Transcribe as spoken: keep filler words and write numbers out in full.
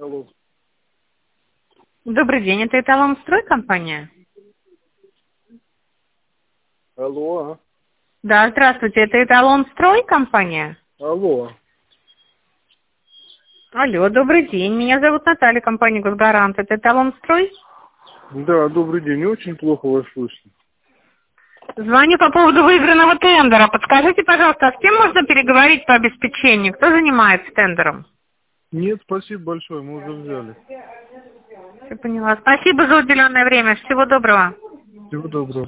Алло. Добрый день, это Эталонстрой компания? Алло. Да, здравствуйте, это Эталонстрой компания? Алло. Алло, добрый день, меня зовут Наталья, компания Госгарант. Это Эталонстрой? Да, добрый день. Очень плохо вас слышно. Звоню по поводу выигранного тендера. Подскажите, пожалуйста, а с кем можно переговорить по обеспечению? Кто занимается тендером? Нет, спасибо большое, мы уже взяли. Я поняла. Спасибо за уделенное время. Всего доброго. Всего доброго.